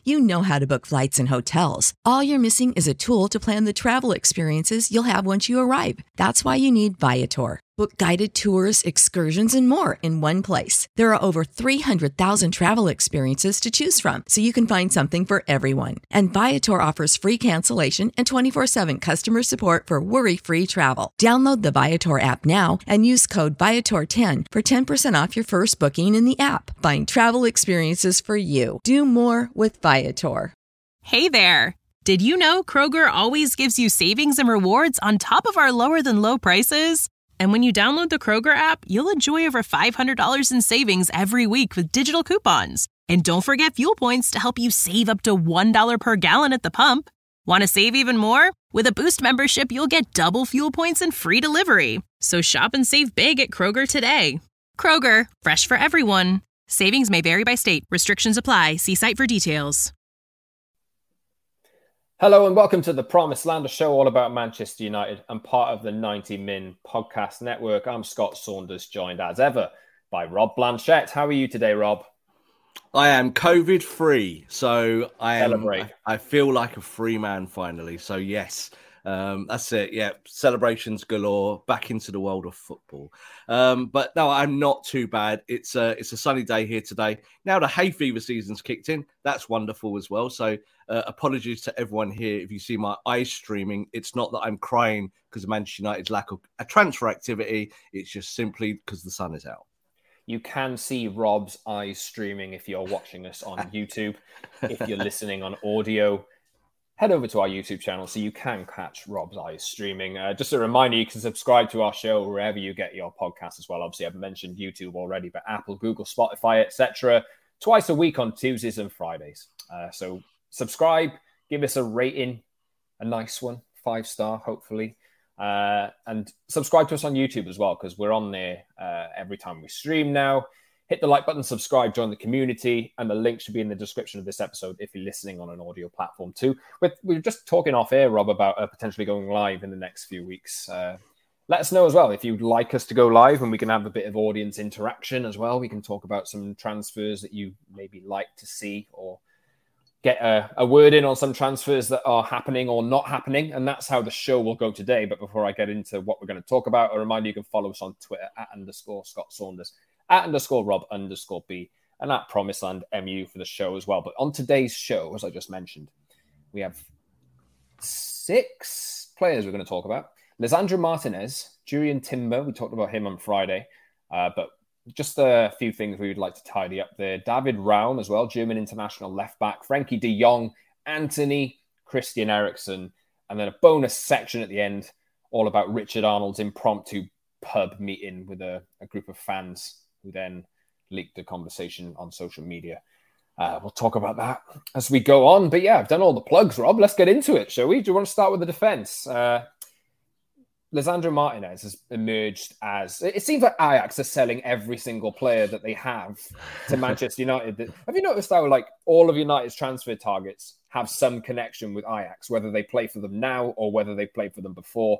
You know how to book flights and hotels. All you're missing is a tool to plan the travel experiences you'll have once you arrive. That's why you need Viator. Book guided tours, excursions, and more in one place. There are over 300,000 travel experiences to choose from, so you can find something for everyone. And Viator offers free cancellation and 24/7 customer support for worry-free travel. Download the Viator app now and use code Viator10 for 10% off your first booking in the app. Find travel experiences for you. Do more with Viator. Hey there! Did you know Kroger always gives you savings and rewards on top of our lower-than-low prices? And when you download the Kroger app, you'll enjoy over $500 in savings every week with digital coupons. And don't forget fuel points to help you save up to $1 per gallon at the pump. Want to save even more? With a Boost membership, you'll get double fuel points and free delivery. So shop and save big at Kroger today. Kroger, fresh for everyone. Savings may vary by state. Restrictions apply. See site for details. Hello and welcome to the Promised Land, a show all about Manchester United and part of the 90 Min podcast network. I'm Scott Saunders, joined as ever by Rob Blanchette. How are you today, Rob? I am COVID-free, so Celebrate. I feel like a free man finally. So yes, that's it. Yeah, celebrations galore. Back into the world of football. But no, I'm not too bad. It's a sunny day here today. Now the hay fever season's kicked in. That's wonderful as well. So apologies to everyone here if you see my eyes streaming. It's not that I'm crying because of Manchester United's lack of a transfer activity. It's just simply because the sun is out. You can see Rob's eyes streaming if you're watching us on YouTube. If you're listening on audio, head over to our YouTube channel so you can catch Rob's eyes streaming. Just a reminder, you can subscribe to our show wherever you get your podcasts as well. Obviously, I've mentioned YouTube already, but Apple, Google, Spotify, etc. Twice a week on Tuesdays and Fridays. So subscribe, give us a rating, a nice one, 5-star, hopefully. And subscribe to us on YouTube as well, because we're on there every time we stream now. Hit the like button, subscribe, join the community, and the link should be in the description of this episode if you're listening on an audio platform too. We're just talking off air, Rob, about potentially going live in the next few weeks. Let us know as well if you'd like us to go live, and we can have a bit of audience interaction as well. We can talk about some transfers that you maybe like to see, or get a word in on some transfers that are happening or not happening. And that's how the show will go today. But before I get into what we're going to talk about, a reminder, you can follow us on Twitter @_Scott Saunders, @_Rob_B, and @PromiselandMU for the show as well. But on today's show, as I just mentioned, we have 6 players we're going to talk about. Lisandro Martinez, Jurrien Timber, we talked about him on Friday, but just a few things we would like to tidy up there. David Raum as well, German international left-back. Frankie de Jong, Antony, Christian Eriksen. And then a bonus section at the end, all about Richard Arnold's impromptu pub meeting with a group of fans who then leaked the conversation on social media. We'll talk about that as we go on. But yeah, I've done all the plugs, Rob. Let's get into it, shall we? Do you want to start with the defence? Lisandro Martinez has emerged as... It seems like Ajax are selling every single player that they have to Manchester United. Have you noticed how all of United's transfer targets have some connection with Ajax, whether they play for them now or whether they played for them before?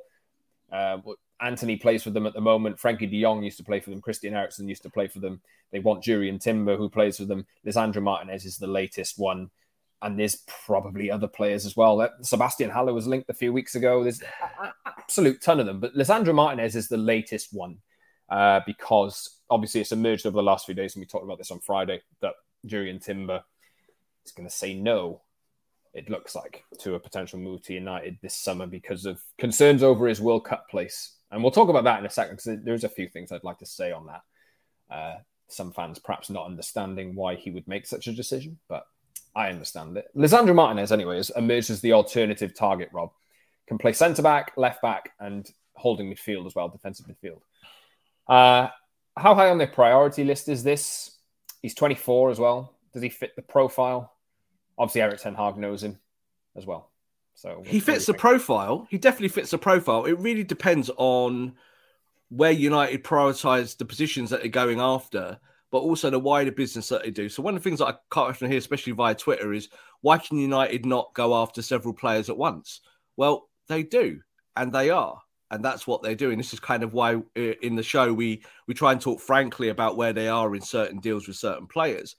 Antony plays for them at the moment. Frankie de Jong used to play for them. Christian Eriksen used to play for them. They want Jurrien Timber, who plays for them. Lisandro Martinez is the latest one. And there's probably other players as well. Sebastian Haller was linked a few weeks ago. There's an absolute ton of them. But Lisandro Martinez is the latest one because obviously it's emerged over the last few days, and we talked about this on Friday, that Jurrien Timber is going to say no, it looks like, to a potential move to United this summer because of concerns over his World Cup place. And we'll talk about that in a second, because there's a few things I'd like to say on that. Some fans perhaps not understanding why he would make such a decision, but I understand it. Lisandro Martinez, anyway, has emerged as the alternative target, Rob. Can play centre-back, left-back, and holding midfield as well, defensive midfield. How high on their priority list is this? He's 24 as well. Does he fit the profile? Obviously, Erik ten Hag knows him as well. So he fits the profile. He definitely fits the profile. It really depends on where United prioritise the positions that they're going after, but also the wider business that they do. So one of the things that I quite often hear, especially via Twitter, is why can United not go after several players at once? Well, they do, and they are. And that's what they're doing. This is kind of why in the show we try and talk frankly about where they are in certain deals with certain players.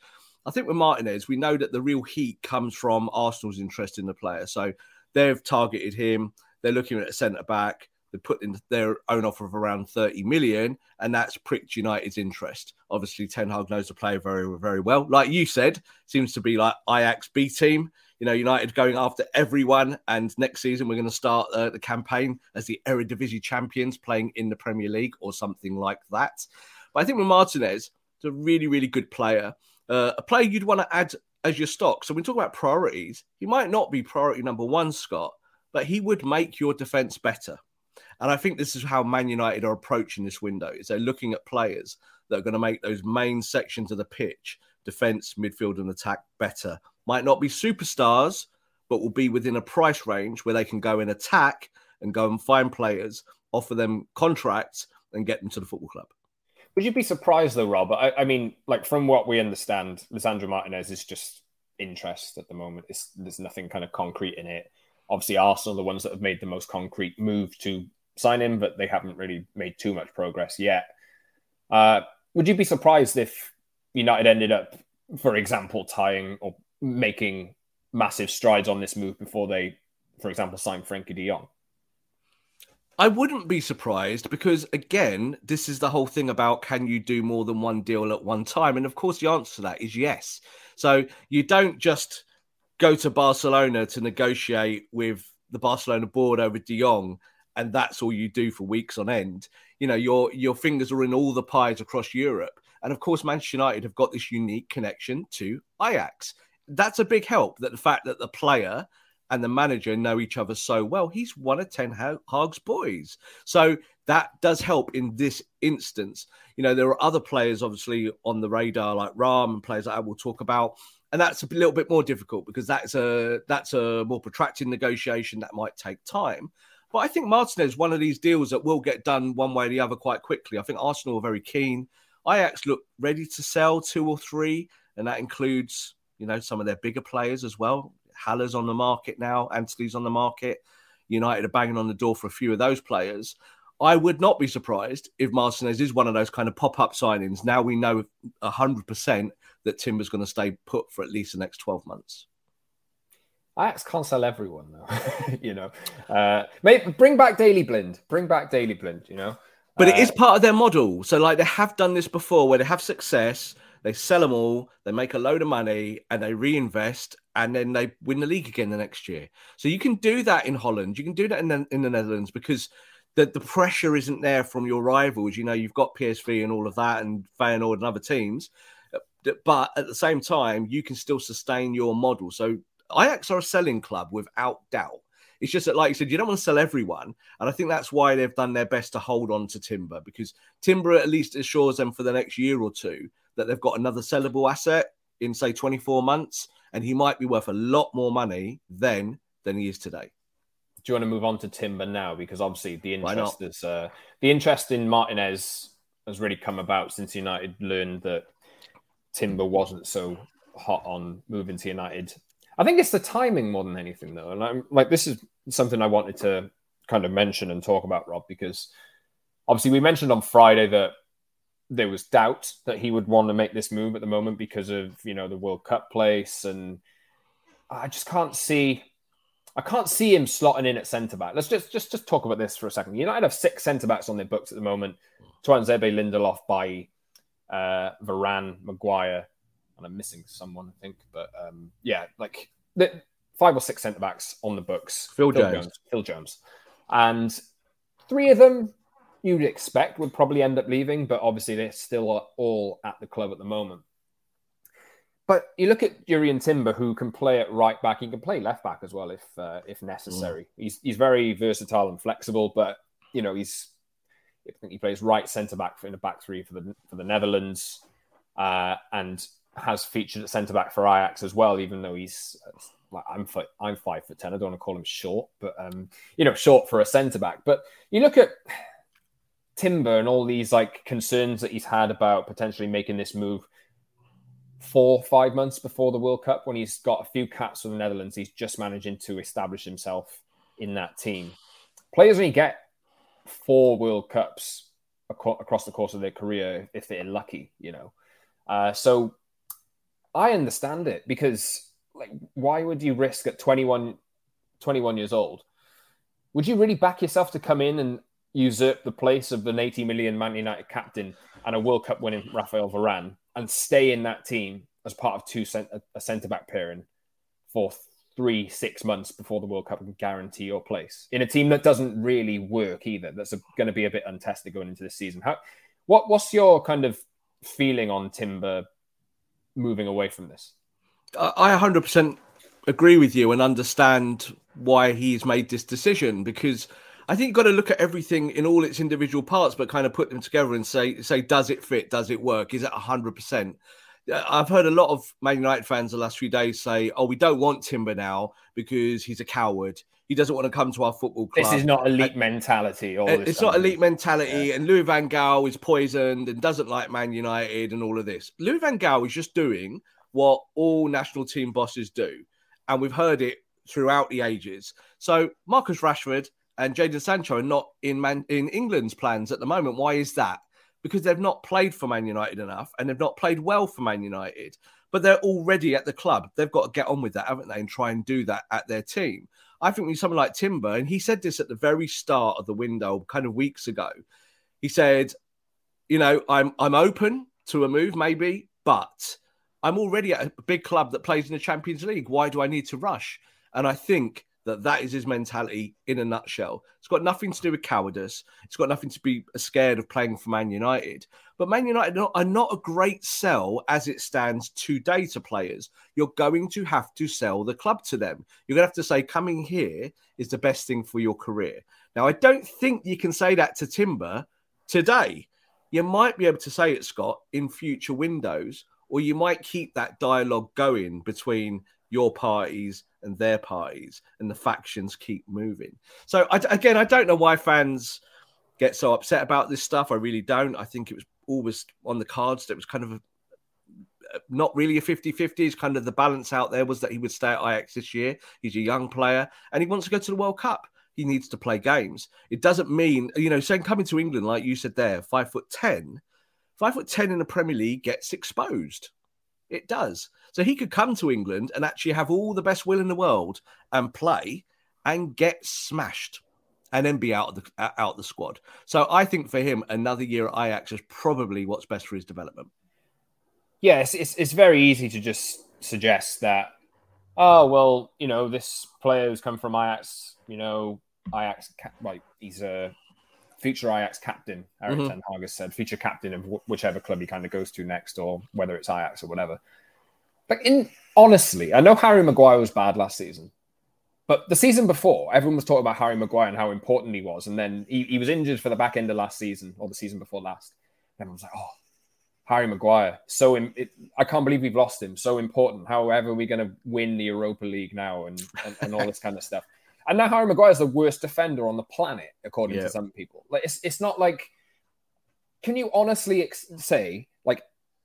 I think with Martinez, we know that the real heat comes from Arsenal's interest in the player. So they've targeted him. They're looking at a centre-back. They put in their own offer of around 30 million, and that's pricked United's interest. Obviously, Ten Hag knows the player very, very well. Like you said, seems to be like Ajax B team. United going after everyone, and next season we're going to start the campaign as the Eredivisie champions playing in the Premier League or something like that. But I think with Martinez, it's a really, really good player. A player you'd want to add as your stock. So when we talk about priorities, he might not be priority number one, Scott, but he would make your defence better. And I think this is how Man United are approaching this window, is they're looking at players that are going to make those main sections of the pitch, defence, midfield and attack, better. Might not be superstars, but will be within a price range where they can go and attack and go and find players, offer them contracts and get them to the football club. Would you be surprised though, Rob? I mean, like from what we understand, Lisandro Martinez is just interest at the moment. There's nothing kind of concrete in it. Obviously, Arsenal are the ones that have made the most concrete move to sign him, but they haven't really made too much progress yet. Would you be surprised if United ended up, for example, tying or making massive strides on this move before they, for example, sign Frenkie de Jong? I wouldn't be surprised because, again, this is the whole thing about can you do more than one deal at one time? And, of course, the answer to that is yes. So you don't just go to Barcelona to negotiate with the Barcelona board over de Jong and that's all you do for weeks on end. Your fingers are in all the pies across Europe. And, of course, Manchester United have got this unique connection to Ajax. That's a big help, that the fact that the player and the manager know each other so well. He's one of Ten Hag's boys. So that does help in this instance. There are other players, obviously, on the radar, like Ram and players that I will talk about. And that's a little bit more difficult because that's a more protracted negotiation that might take time. But I think Martinez is one of these deals that will get done one way or the other quite quickly. I think Arsenal are very keen. Ajax look ready to sell 2 or 3, and that includes, some of their bigger players as well. Haller's on the market now. Antony's on the market. United are banging on the door for a few of those players. I would not be surprised if Martinez is one of those kind of pop-up signings. Now we know 100% that Timber's going to stay put for at least the next 12 months. Ajax can't sell everyone, though. Maybe bring back Daley Blind. But it is part of their model. So, they have done this before where they have success, they sell them all, they make a load of money, and they reinvest, and then they win the league again the next year. So you can do that in Holland. You can do that in the Netherlands because the pressure isn't there from your rivals. You've got PSV and all of that and Feyenoord and other teams. But at the same time, you can still sustain your model. So Ajax are a selling club without doubt. It's just that, like you said, you don't want to sell everyone. And I think that's why they've done their best to hold on to Timber, because Timber at least assures them for the next year or two that they've got another sellable asset in, say, 24 months. And he might be worth a lot more money then than he is today. Do you want to move on to Timber now? Because obviously the interest in Martinez has really come about since United learned that Timber wasn't so hot on moving to United. I think it's the timing more than anything, though. And this is something I wanted to kind of mention and talk about, Rob, because obviously we mentioned on Friday that there was doubt that he would want to make this move at the moment because of, the World Cup place. And I just can't see him slotting in at centre-back. Let's just talk about this for a second. United have 6 centre-backs on their books at the moment. Tuanzebe, Lindelof, Bailly, Varane, Maguire, and I'm missing someone, I think. But 5 or 6 centre-backs on the books. Phil Jones. And 3 of them you'd expect would probably end up leaving, but obviously they're still all at the club at the moment. But you look at Jurrien Timber, who can play at right back. He can play left back as well if necessary. He's very versatile and flexible, but I think he plays right centre back in a back 3 for the Netherlands, and has featured at centre back for Ajax as well. Even though he's I'm 5'10". I don't want to call him short, but short for a centre back. But you look at Timber and all these concerns that he's had about potentially making this move 4 or 5 months before the World Cup, when he's got a few caps for the Netherlands. He's just managing to establish himself in that team. Players only get 4 World Cups across the course of their career if they're lucky, So I understand it because, like, why would you risk at 21 years old? Would you really back yourself to come in and usurp the place of an 80 million Man United captain and a World Cup winning Rafael Varane and stay in that team as part of a centre-back pairing for 3-6 months before the World Cup and guarantee your place in a team that doesn't really work either? That's going to be a bit untested going into this season. What's your kind of feeling on Timber moving away from this? I 100% agree with you and understand why he's made this decision, because I think you've got to look at everything in all its individual parts, but kind of put them together and say, does it fit? Does it work? Is it 100%? I've heard a lot of Man United fans the last few days say, oh, we don't want Timber now because he's a coward. He doesn't want to come to our football club. This is not elite mentality. It's not elite mentality. Yeah. And Louis van Gaal is poisoned and doesn't like Man United and all of this. Louis van Gaal is just doing what all national team bosses do. And we've heard it throughout the ages. So Marcus Rashford and Jadon Sancho are not in England's plans at the moment. Why is that? Because they've not played for Man United enough and they've not played well for Man United. But they're already at the club. They've got to get on with that, haven't they? And try and do that at their team. I think with someone like Timber, and he said this at the very start of the window, kind of weeks ago, he said, you know, I'm open to a move maybe, but I'm already at a big club that plays in the Champions League. Why do I need to rush? And I think that is his mentality in a nutshell. It's got nothing to do with cowardice. It's got nothing to be scared of playing for Man United. But Man United are not a great sell as it stands today to players. You're going to have to sell the club to them. You're going to have to say, coming here is the best thing for your career. Now, I don't think you can say that to Timber today. You might be able to say it, Scott, in future windows, or you might keep that dialogue going between your parties and their parties, and the factions keep moving. So, I don't know why fans get so upset about this stuff. I really don't. I think it was always on the cards that it was kind of not really a 50-50. It's kind of the balance out there was that he would stay at Ajax this year. He's a young player, and he wants to go to the World Cup. He needs to play games. It doesn't mean, saying coming to England, like you said there, 5'10", 5'10" in the Premier League gets exposed. It does. So he could come to England and actually have all the best will in the world and play and get smashed and then be out the squad. So I think for him, another year at Ajax is probably what's best for his development. Yes, it's very easy to just suggest that, oh, well, this player who's come from Ajax, Ajax, like he's a future Ajax captain, Erik Ten Hag has said, future captain of whichever club he kind of goes to next, or whether it's Ajax or whatever. Like, honestly, I know Harry Maguire was bad last season, but the season before, everyone was talking about Harry Maguire and how important he was, and then he was injured for the back end of last season, or the season before last. And everyone was like, oh, Harry Maguire, I can't believe we've lost him, so important. However, we're going to win the Europa League now and all this kind of stuff. And now Harry Maguire is the worst defender on the planet, according to some people. Like, it's not like, can you honestly say, like,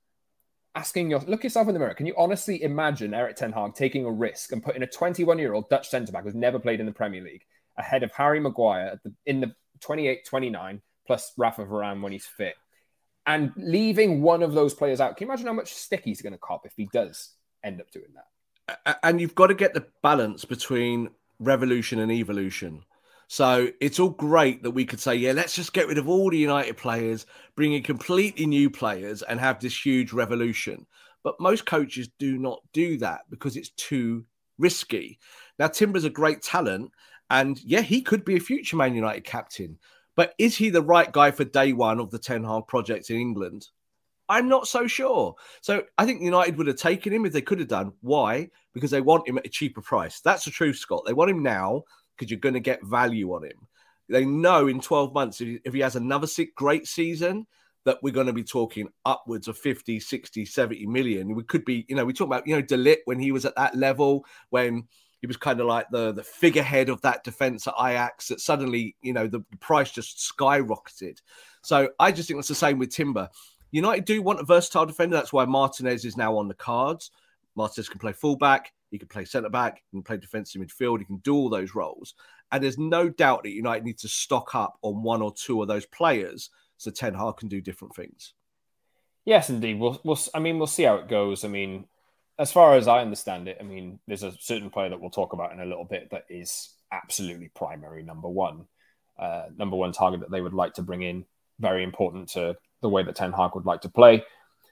look yourself in the mirror, can you honestly imagine Erik Ten Hag taking a risk and putting a 21-year-old Dutch centre-back who's never played in the Premier League ahead of Harry Maguire in the 28-29 plus Rafa Varane when he's fit, and leaving one of those players out? Can you imagine how much stick he's going to cop if he does end up doing that? And you've got to get the balance between revolution and evolution. So it's all great that we could say, let's just get rid of all the United players, bring in completely new players and have this huge revolution. But most coaches do not do that because it's too risky. Now, Timber's a great talent, and he could be a future Man United captain. But is he the right guy for day one of the Ten Hag project in England? I'm not so sure. So I think United would have taken him if they could have done. Why? Because they want him at a cheaper price. That's the truth, Scott. They want him now because you're going to get value on him. They know in 12 months, if he has another great season, that we're going to be talking upwards of 50, 60, 70 million. We could be, we talk about, De Ligt when he was at that level, when he was kind of like the figurehead of that defense at Ajax, that suddenly, the price just skyrocketed. So I just think it's the same with Timber. United do want a versatile defender. That's why Martinez is now on the cards. Martinez can play fullback. He can play centre-back. He can play defensive midfield. He can do all those roles. And there's no doubt that United need to stock up on one or two of those players so Ten Hag can do different things. Yes, indeed. We'll see how it goes. I mean, as far as I understand it, I mean, there's a certain player that we'll talk about in a little bit that is absolutely primary number one target that they would like to bring in. Very important to the way that Ten Hag would like to play.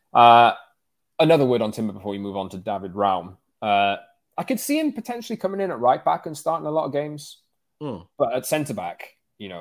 Another word on Timber before we move on to David Raum. I could see him potentially coming in at right back and starting a lot of games, but at centre back,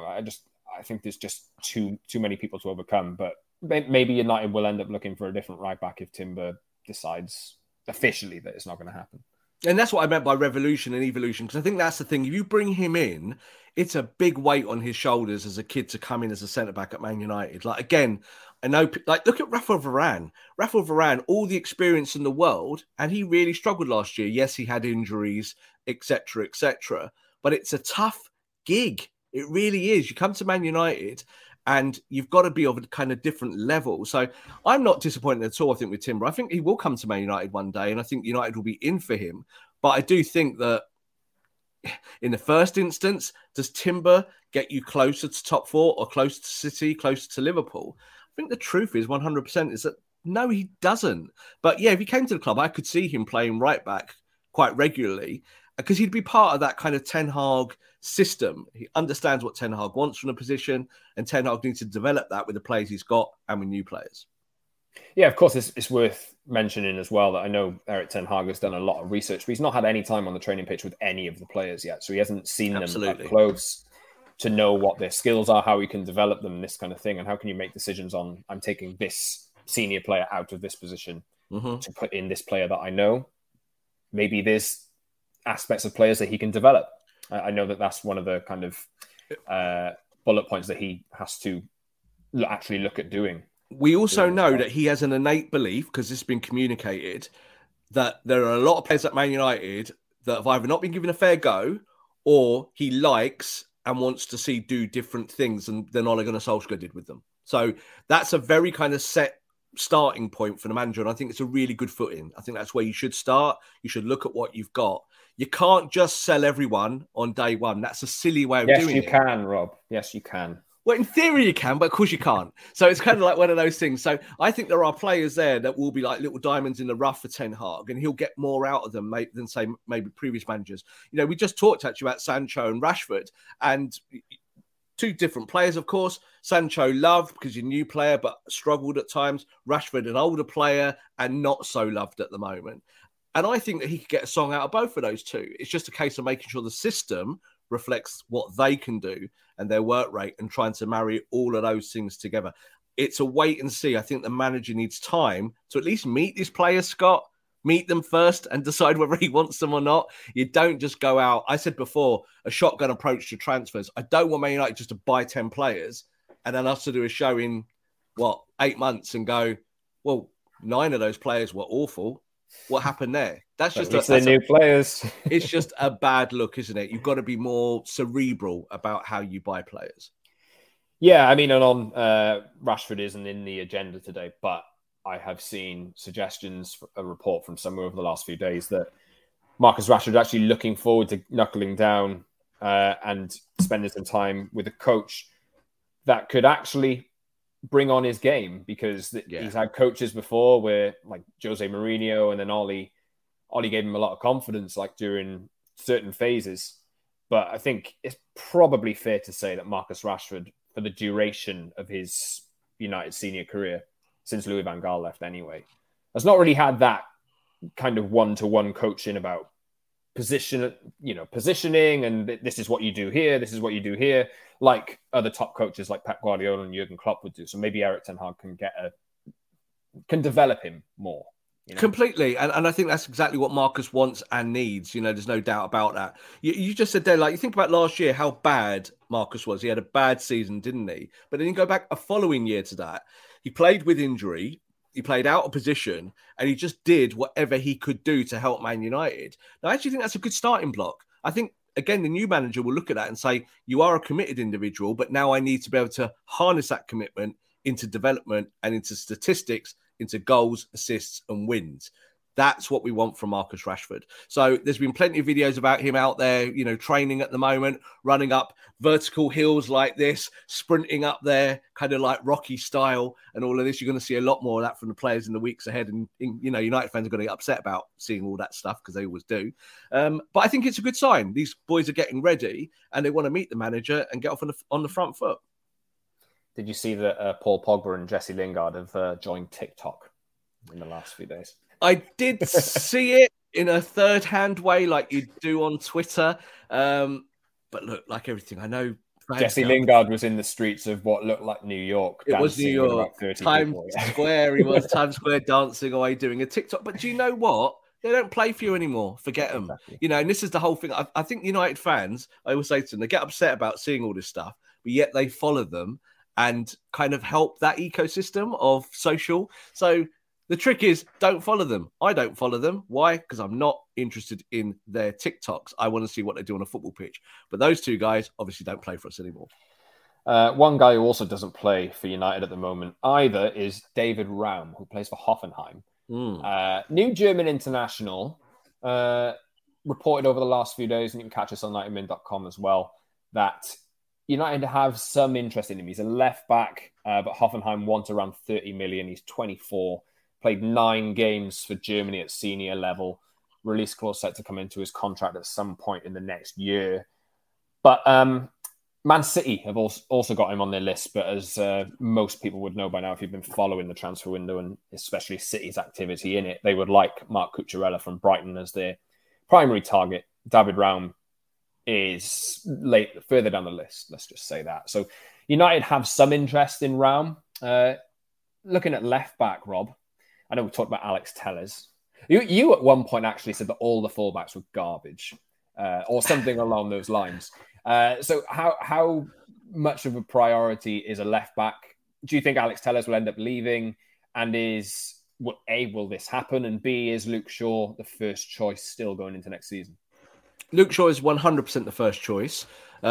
I think there's just too many people to overcome. But maybe United will end up looking for a different right back if Timber decides officially that it's not going to happen. And that's what I meant by revolution and evolution, because I think that's the thing. If you bring him in, it's a big weight on his shoulders as a kid to come in as a centre-back at Man United. Like, again, I know, like, look at Rafael Varane. Rafael Varane, all the experience in the world, and he really struggled last year. Yes, he had injuries, etc., but it's a tough gig. It really is. You come to Man United and you've got to be of a kind of different level. So I'm not disappointed at all, I think, with Timber. I think he will come to Man United one day, and I think United will be in for him. But I do think that in the first instance, does Timber get you closer to top four or closer to City, closer to Liverpool? I think the truth is 100% is that no, he doesn't. But yeah, if he came to the club, I could see him playing right back quite regularly because he'd be part of that kind of Ten Hag system. He understands what Ten Hag wants from the position, and Ten Hag needs to develop that with the players he's got and with new players. Yeah, of course, it's worth mentioning as well that I know Erik Ten Hag has done a lot of research, but he's not had any time on the training pitch with any of the players yet. So he hasn't seen them up close to know what their skills are, how he can develop them, this kind of thing. And how can you make decisions on, I'm taking this senior player out of this position to put in this player that I know. Maybe there's aspects of players that he can develop. I know that that's one of the kind of bullet points that he has to actually look at doing. We also know that he has an innate belief, because this has been communicated, that there are a lot of players at Man United that have either not been given a fair go or he likes and wants to see do different things than Ole Gunnar Solskjaer did with them. So that's a very kind of set starting point for the manager, and I think it's a really good footing. I think that's where you should start. You should look at what you've got. You can't just sell everyone on day one. That's a silly way of doing it. Yes, you can, Rob. Yes, you can. Well, in theory you can, but of course you can't. So it's kind of like one of those things. So I think there are players there that will be like little diamonds in the rough for Ten Hag, and he'll get more out of them than, say, maybe previous managers. You know, we just talked actually about Sancho and Rashford, and two different players, of course. Sancho loved because he's a new player, but struggled at times. Rashford, an older player and not so loved at the moment. And I think that he could get a song out of both of those two. It's just a case of making sure the system reflects what they can do and their work rate, and trying to marry all of those things together. It's a wait and see. I think the manager needs time to at least meet these players, Scott. Meet them first and decide whether he wants them or not. You don't just go out. I said before, a shotgun approach to transfers. I don't want Man United just to buy 10 players and then us to do a show in, 8 months and go, well, 9 of those players were awful. What happened there? That's just new players. It's just a bad look, isn't it? You've got to be more cerebral about how you buy players. Yeah, I mean, and on Rashford isn't in the agenda today, but I have seen suggestions, a report from somewhere over the last few days that Marcus Rashford is actually looking forward to knuckling down and spending some time with a coach that could actually bring on his game, because he's had coaches before where, like Jose Mourinho, and then Oli gave him a lot of confidence, like during certain phases. But I think it's probably fair to say that Marcus Rashford, for the duration of his United senior career, since Louis van Gaal left anyway, has not really had that kind of one-to-one coaching about positioning, and this is what you do here, this is what you do here, like other top coaches like Pep Guardiola and Jurgen Klopp would do. So maybe Erik Ten Hag can develop him more. You know? Completely. And I think that's exactly what Marcus wants and needs. You know, there's no doubt about that. You just said there, like, you think about last year, how bad Marcus was. He had a bad season, didn't he? But then you go back a following year to that. He played with injury. He played out of position, and he just did whatever he could do to help Man United. Now, I actually think that's a good starting block. I think, again, the new manager will look at that and say, you are a committed individual, but now I need to be able to harness that commitment into development and into statistics, into goals, assists, and wins. That's what we want from Marcus Rashford. So there's been plenty of videos about him out there, you know, training at the moment, running up vertical hills like this, sprinting up there, kind of like Rocky style and all of this. You're going to see a lot more of that from the players in the weeks ahead. And, you know, United fans are going to get upset about seeing all that stuff because they always do. But I think it's a good sign. These boys are getting ready and they want to meet the manager and get off on the front foot. Did you see that Paul Pogba and Jesse Lingard have joined TikTok in the last few days? I did see it in a third-hand way, like you do on Twitter. But look, like everything, I know Jesse Lingard was in the streets of what looked like New York. It was New York. Times Square. He was Times Square dancing away doing a TikTok. But do you know what? They don't play for you anymore. Forget them. Exactly. You know, and this is the whole thing. I think United fans, I always say to them, they get upset about seeing all this stuff, but yet they follow them and kind of help that ecosystem of social. So the trick is, don't follow them. I don't follow them. Why? Because I'm not interested in their TikToks. I want to see what they do on a football pitch. But those two guys obviously don't play for us anymore. One guy who also doesn't play for United at the moment either is David Raum, who plays for Hoffenheim. New German international, reported over the last few days, and you can catch us on 90min.com as well, that United have some interest in him. He's a left back, but Hoffenheim want around 30 million. He's 24. Played 9 games for Germany at senior level. Release clause set to come into his contract at some point in the next year. But Man City have also got him on their list. But as most people would know by now, if you've been following the transfer window and especially City's activity in it, they would like Marc Cucurella from Brighton as their primary target. David Raum is further down the list. Let's just say that. So United have some interest in Raum. Looking at left back, Rob, I know we talked about Alex Telles. You at one point actually said that all the fullbacks were garbage, or something along those lines. So how much of a priority is a left back? Do you think Alex Telles will end up leaving? And will this happen? And B, is Luke Shaw the first choice still going into next season? Luke Shaw is 100% the first choice.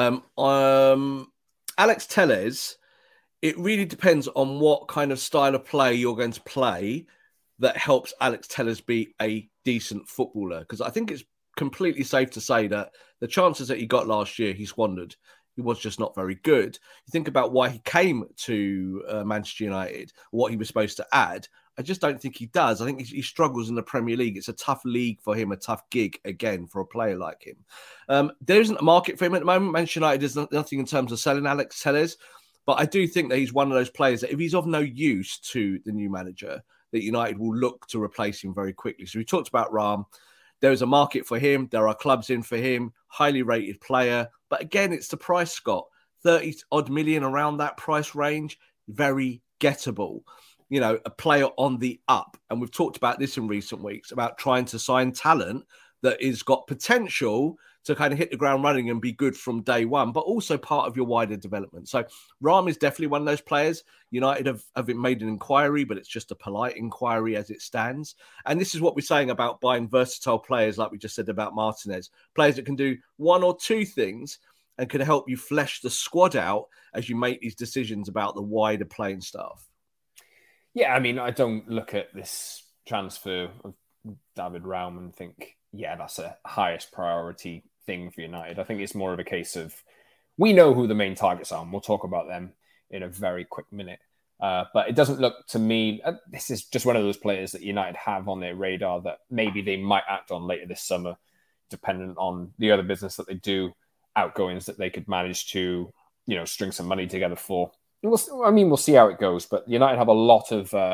Alex Telles, it really depends on what kind of style of play you're going to play that helps Alex Telles be a decent footballer. Because I think it's completely safe to say that the chances that he got last year, he squandered. He was just not very good. You think about why he came to Manchester United, what he was supposed to add. I just don't think he does. I think he struggles in the Premier League. It's a tough league for him, a tough gig, again, for a player like him. There isn't a market for him at the moment. Manchester United does nothing in terms of selling Alex Telles. But I do think that he's one of those players that if he's of no use to the new manager, that United will look to replace him very quickly. So we talked about Raum. There is a market for him. There are clubs in for him. Highly rated player. But again, it's the price, Scott. 30-odd million around that price range. Very gettable. You know, a player on the up. And we've talked about this in recent weeks, about trying to sign talent that has got potential to kind of hit the ground running and be good from day one, but also part of your wider development. So Raum is definitely one of those players. United have made an inquiry, but it's just a polite inquiry as it stands. And this is what we're saying about buying versatile players, like we just said about Martinez. Players that can do one or two things and can help you flesh the squad out as you make these decisions about the wider playing staff. Yeah, I mean, I don't look at this transfer of David Raum and think, yeah, that's a highest priority thing for United. I think it's more of a case of, we know who the main targets are, and we'll talk about them in a very quick minute. But it doesn't look to me, this is just one of those players that United have on their radar that maybe they might act on later this summer, dependent on the other business that they do, outgoings that they could manage to, string some money together for. We'll see how it goes. But United have a lot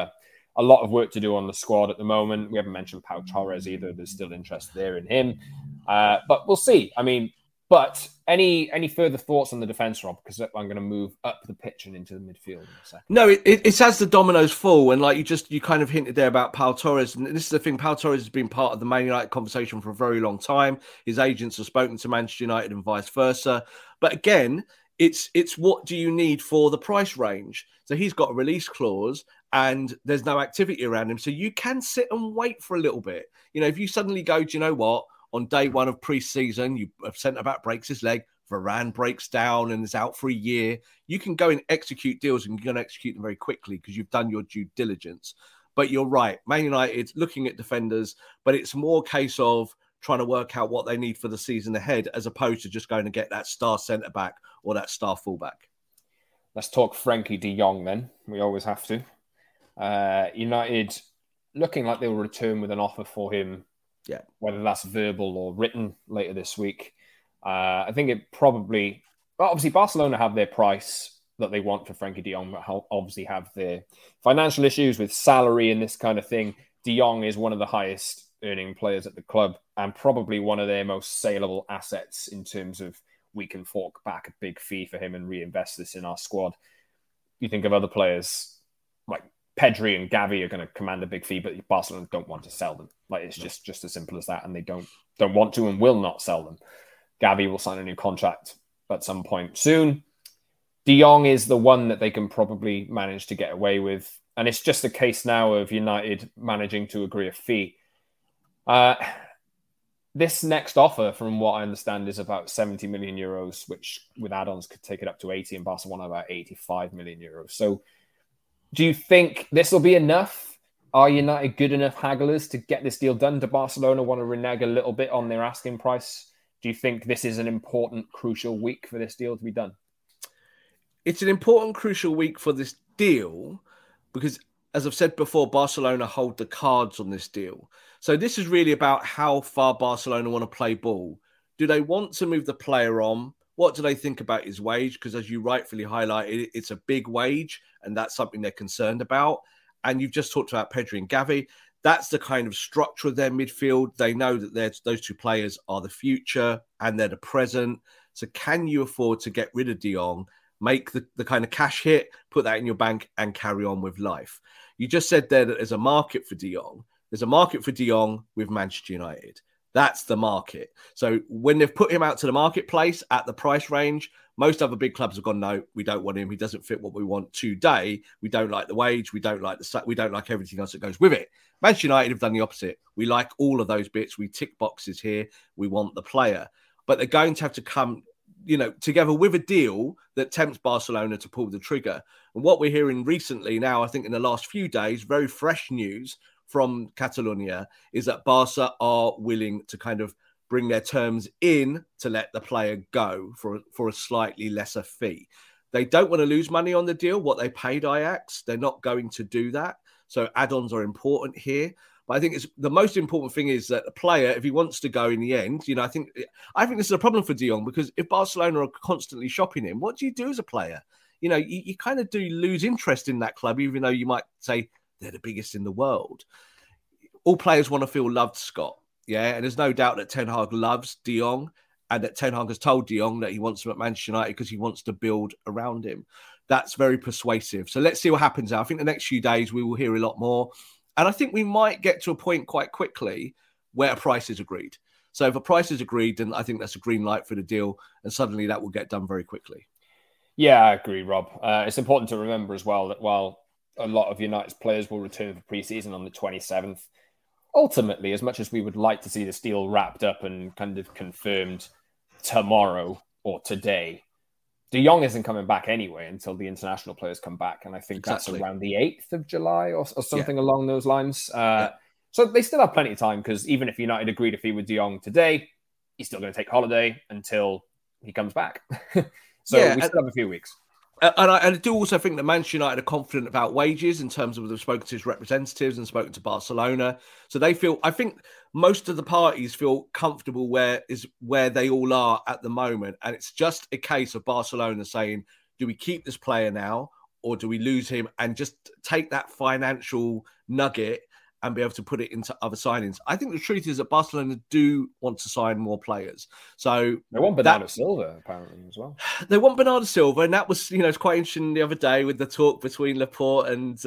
of work to do on the squad at the moment. We haven't mentioned Pau Torres either. There's still interest there in him. But we'll see. But any further thoughts on the defence, Rob? Because I'm going to move up the pitch and into the midfield in a second. No, it's as the dominoes fall. And like you kind of hinted there about Pau Torres. And this is the thing, Pau Torres has been part of the Man United conversation for a very long time. His agents have spoken to Manchester United and vice versa. But again, it's what do you need for the price range? So he's got a release clause and there's no activity around him. So you can sit and wait for a little bit. If you suddenly go, do you know what? On day one of pre-season, centre-back breaks his leg, Varane breaks down and is out for a year. You can go and execute deals and you're going to execute them very quickly because you've done your due diligence. But you're right. Man United looking at defenders, but it's more a case of trying to work out what they need for the season ahead, as opposed to just going to get that star centre-back or that star fullback. Let's talk Frankie de Jong then. We always have to. United looking like they'll return with an offer for him, whether that's verbal or written later this week. I think it probably... Well, obviously, Barcelona have their price that they want for Frankie de Jong, but obviously have their financial issues with salary and this kind of thing. De Jong is one of the highest earning players at the club and probably one of their most saleable assets in terms of we can fork back a big fee for him and reinvest this in our squad. You think of other players like Pedri and Gavi are going to command a big fee, but Barcelona don't want to sell them. Like, it's just as simple as that, and they don't want to and will not sell them. Gavi will sign a new contract at some point soon. De Jong is the one that they can probably manage to get away with, and it's just a case now of United managing to agree a fee. This next offer, from what I understand, is about 70 million euros, which with add-ons could take it up to 80, and Barcelona about 85 million euros. So do you think this will be enough? Are United good enough hagglers to get this deal done? Do Barcelona want to renege a little bit on their asking price? Do you think this is an important, crucial week for this deal to be done? It's an important, crucial week for this deal because, as I've said before, Barcelona hold the cards on this deal. So this is really about how far Barcelona want to play ball. Do they want to move the player on? What do they think about his wage? Because as you rightfully highlighted, it's a big wage, and that's something they're concerned about. And you've just talked about Pedri and Gavi. That's the kind of structure of their midfield. They know that those two players are the future and they're the present. So can you afford to get rid of De Jong, make the kind of cash hit, put that in your bank and carry on with life? You just said there that there's a market for De Jong. There's a market for De Jong with Manchester United. That's the market. So when they've put him out to the marketplace at the price range, most other big clubs have gone, no, we don't want him. He doesn't fit what we want today. We don't like the wage. We don't like everything else that goes with it. Manchester United have done the opposite. We like all of those bits. We tick boxes here. We want the player. But they're going to have to come, together with a deal that tempts Barcelona to pull the trigger. And what we're hearing recently now, I think in the last few days, very fresh news from Catalonia, is that Barca are willing to kind of bring their terms in to let the player go for a slightly lesser fee. They don't want to lose money on the deal, what they paid Ajax. They're not going to do that. So add-ons are important here. But I think the most important thing is that a player, if he wants to go in the end, I think this is a problem for De Jong, because if Barcelona are constantly shopping him, what do you do as a player? You kind of do lose interest in that club, even though you might say they're the biggest in the world. All players want to feel loved, Scott. Yeah, and there's no doubt that Ten Hag loves De Jong, and that Ten Hag has told De Jong that he wants him at Manchester United because he wants to build around him. That's very persuasive. So let's see what happens now. I think the next few days we will hear a lot more. And I think we might get to a point quite quickly where a price is agreed. So if a price is agreed, then I think that's a green light for the deal, and suddenly that will get done very quickly. Yeah, I agree, Rob. It's important to remember as well that while a lot of United's players will return for pre-season on the 27th, ultimately, as much as we would like to see this deal wrapped up and kind of confirmed tomorrow or today, De Jong isn't coming back anyway until the international players come back. And I think that's around the 8th of July or something along those lines. So they still have plenty of time, because even if United agreed a fee with De Jong today, he's still going to take holiday until he comes back. We still have a few weeks. And I do also think that Manchester United are confident about wages in terms of they've spoken to his representatives and spoken to Barcelona. So they feel, I think most of the parties feel comfortable where they all are at the moment. And it's just a case of Barcelona saying, do we keep this player now or do we lose him and just take that financial nugget and be able to put it into other signings? I think the truth is that Barcelona do want to sign more players. So they want Bernardo Silva apparently as well. They want Bernardo Silva, and that was, it's quite interesting the other day with the talk between Laporte and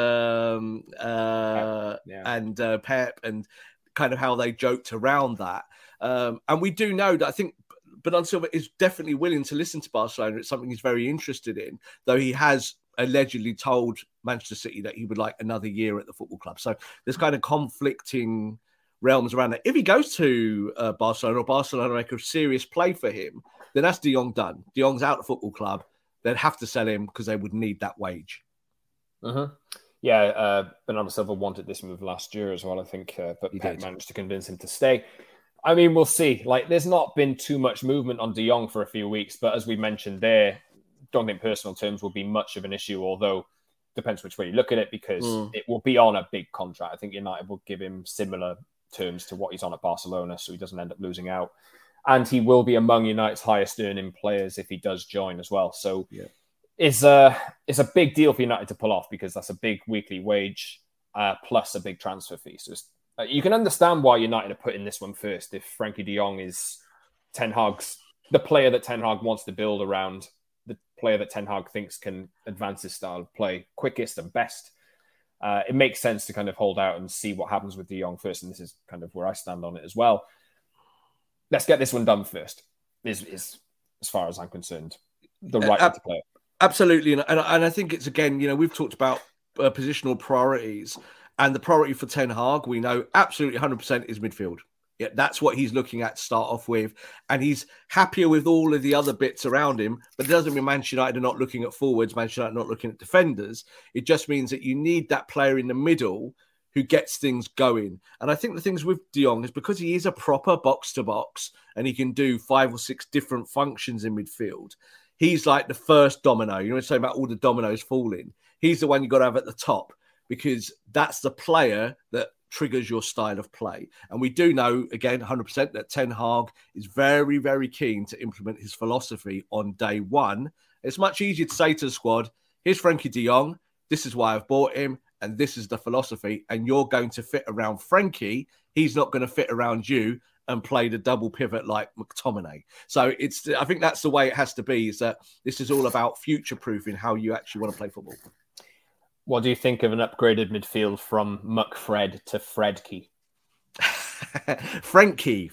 Pep, and kind of how they joked around that. And we do know that I think Bernardo Silva is definitely willing to listen to Barcelona. It's something he's very interested in, though he has allegedly told Manchester City that he would like another year at the football club. So there's kind of conflicting realms around that. If he goes to Barcelona, or Barcelona make a serious play for him, then that's De Jong done. De Jong's out of the football club. They'd have to sell him because they would need that wage. Yeah, Bernardo Silva wanted this move last year as well, I think, but Pep managed to convince him to stay. I mean, we'll see. Like, there's not been too much movement on De Jong for a few weeks, but as we mentioned there, don't think personal terms will be much of an issue, although depends which way you look at it, because it will be on a big contract. I think United will give him similar terms to what he's on at Barcelona, so he doesn't end up losing out. And he will be among United's highest earning players if he does join as well. So it's a big deal for United to pull off, because that's a big weekly wage plus a big transfer fee. So you can understand why United are putting this one first. If Frankie de Jong is the player that Ten Hag wants to build around, the player that Ten Hag thinks can advance his style of play quickest and best, it makes sense to kind of hold out and see what happens with de Jong first. And this is kind of where I stand on it as well. Let's get this one done first, is as far as I'm concerned, the right way to play it. Absolutely. And I think it's, again, we've talked about positional priorities, and the priority for Ten Hag, we know absolutely 100% is midfield. Yeah, that's what he's looking at to start off with. And he's happier with all of the other bits around him, but it doesn't mean Manchester United are not looking at forwards, Manchester United are not looking at defenders. It just means that you need that player in the middle who gets things going. And I think the things with de Jong is because he is a proper box-to-box and he can do 5 or 6 different functions in midfield. He's like the first domino. You know what I'm saying about all the dominoes falling? He's the one you got to have at the top, because that's the player that triggers your style of play. And we do know, again, 100%, that Ten Hag is very, very keen to implement his philosophy on day one. It's much easier to say to the squad, here's Frankie de Jong, this is why I've bought him, and this is the philosophy, and you're going to fit around Frankie. He's not going to fit around you and play the double pivot like McTominay. So I think that's the way it has to be, is that this is all about future-proofing how you actually want to play football. What do you think of an upgraded midfield from McFred to Fredkey? McFrankie.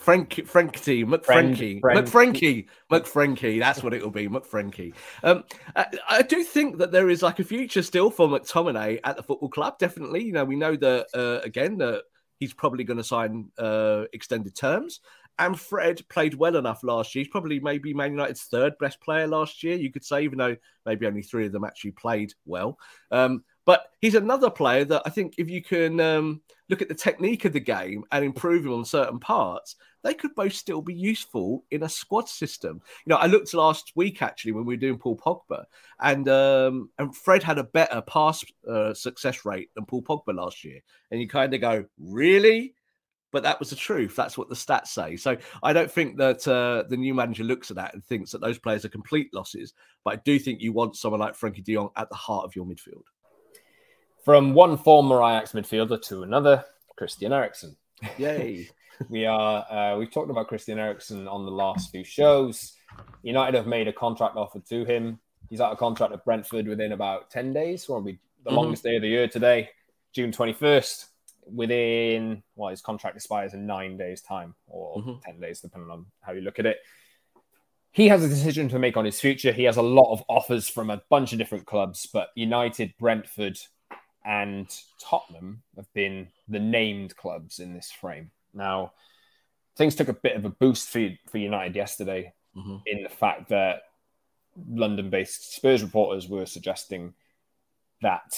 That's what it will be, McFrankie. I do think that there is like a future still for McTominay at the football club. Definitely, we know that again that he's probably going to sign extended terms. And Fred played well enough last year. He's probably maybe Man United's 3rd best player last year, you could say, even though maybe only 3 of them actually played well. But he's another player that I think if you can look at the technique of the game and improve him on certain parts, they could both still be useful in a squad system. I looked last week, actually, when we were doing Paul Pogba, and Fred had a better pass success rate than Paul Pogba last year. And you kind of go, really? But that was the truth. That's what the stats say. So I don't think that the new manager looks at that and thinks that those players are complete losses. But I do think you want someone like Frankie de Jong at the heart of your midfield. From one former Ajax midfielder to another, Christian Eriksen. Yay. We've talked about Christian Eriksen on the last few shows. United have made a contract offer to him. He's out of contract at Brentford within about 10 days. Will be the longest day of the year today, June 21st. His contract expires in 9 days' time, or 10 days, depending on how you look at it. He has a decision to make on his future. He has a lot of offers from a bunch of different clubs, but United, Brentford, and Tottenham have been the named clubs in this frame. Now, things took a bit of a boost for United yesterday in the fact that London-based Spurs reporters were suggesting that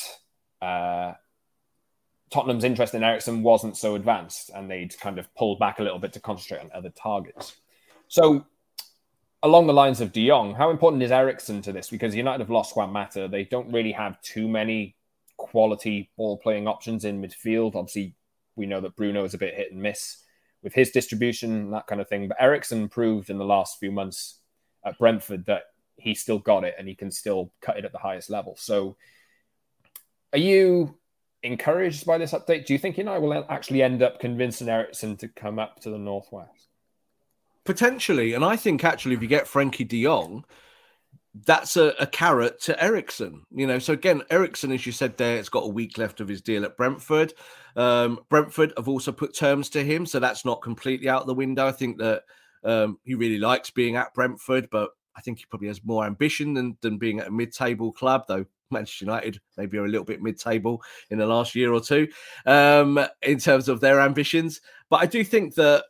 Tottenham's interest in Eriksen wasn't so advanced, and they'd kind of pulled back a little bit to concentrate on other targets. So, along the lines of de Jong, how important is Eriksen to this? Because United have lost Juan Mata. They don't really have too many quality ball-playing options in midfield. Obviously, we know that Bruno is a bit hit and miss with his distribution and that kind of thing. But Eriksen proved in the last few months at Brentford that he still got it and he can still cut it at the highest level. So are you encouraged by this update? Do you think United will actually end up convincing Eriksen to come up to the Northwest? Potentially. And I think actually if you get Frankie de Jong, that's a carrot to Eriksen. So again, Eriksen, as you said there, has got a week left of his deal at Brentford. Brentford have also put terms to him, so that's not completely out the window. I think that he really likes being at Brentford, but I think he probably has more ambition than being at a mid-table club, though Manchester United maybe are a little bit mid-table in the last year or two in terms of their ambitions. But I do think that